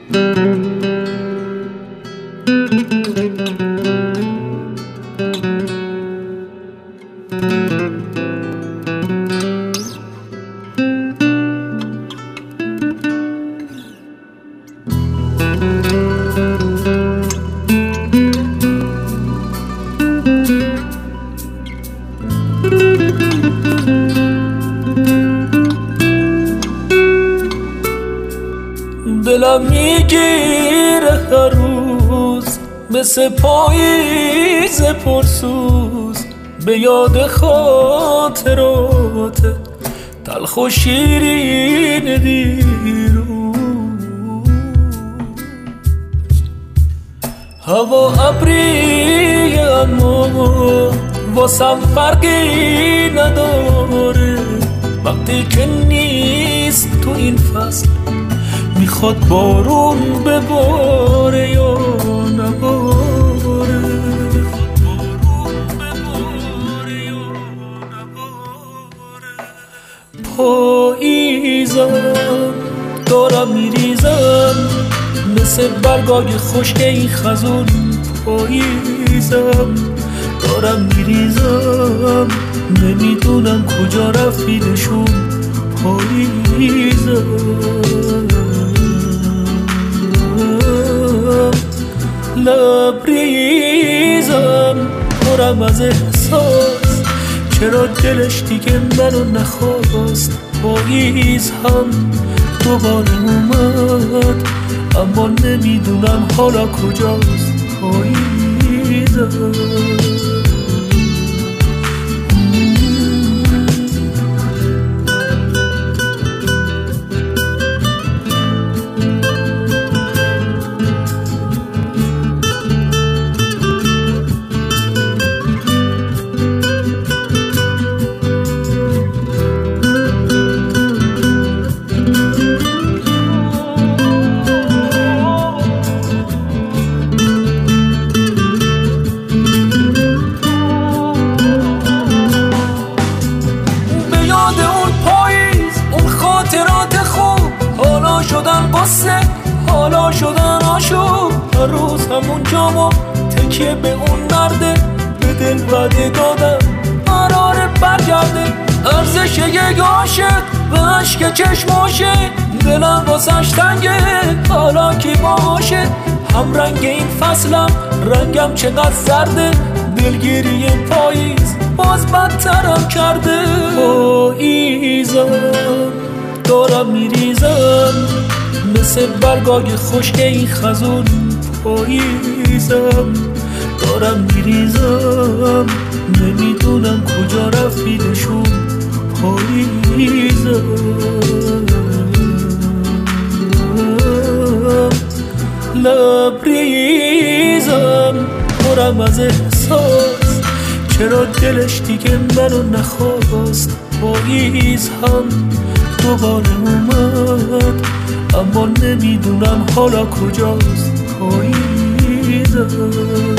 دلم میگیره هر روز مثل پاییز پرسوز به یاد خاطرات تلخ و شیرین دیروز. هوا ابری اما واسم فرقی نداره وقتی که نیست تو این فصل میخواد بارون بباره یا نباره. پاییزم دارم میریزم مثل برگای خشک این خزون. پاییزم دارم میریزم نمیدونم کجا رفتیدشون. پاییزم لبریزم پرم از احساس چرا دلش دیگه منو نخواست. پاییز هم دوباره اومد اما نمیدونم حالا کجاست. پاییزم شدن قصه حالا شدن آشوب. هر روز همون جامو تکیه به اون مرده به دل وعده دادم قراره برگرده. ارزش یک عاشق به عشق چشماشه دلم واسش تنگه حالا کی باشه. هم رنگ این فصلم رنگم چقدر زرده دلگیری پاییز باز بدترم کرده. پاییزم دارم میریزم مثل برگای خشک این خزون. پاییزم دارم میریزم نمیدونم کجا رفتیدشون. پاییزم لبریزم پرم از احساس چرا دلش دیگه منو نخواست. پاییز هم دوباره اومد اما نمیدونم حالا کجاست. پاییزم